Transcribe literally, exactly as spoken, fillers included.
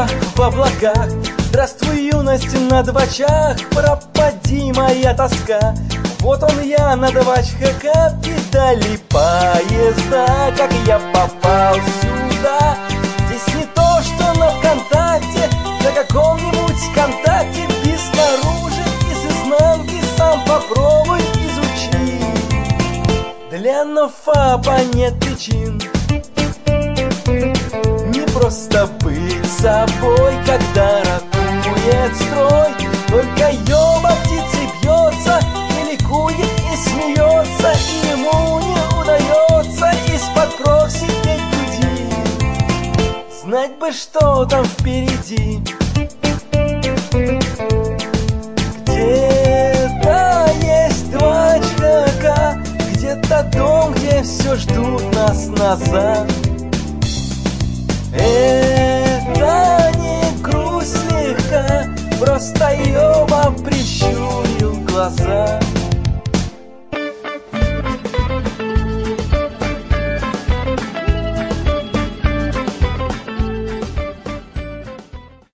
небо в облаках. Здравствуй, юность на двачах, пропади моя тоска. Вот он я на двачках, педали поезда. Как я попал сюда? Здесь не то, что на ВКонтакте, на каком-нибудь контакте. Без снаружи и с изнанки сам попробуй изучи. Для нофапа нет причин не просто быть собой, когда ракует строй. Только ёба птицей бьется и ликует, и смеется, и ему не удается из-под прокси петь груди. Знать бы, что там впереди. Где-то есть двачка, где-то дом, где все ждут нас назад. Это не грусть слегка, просто ёба прищурил глаза.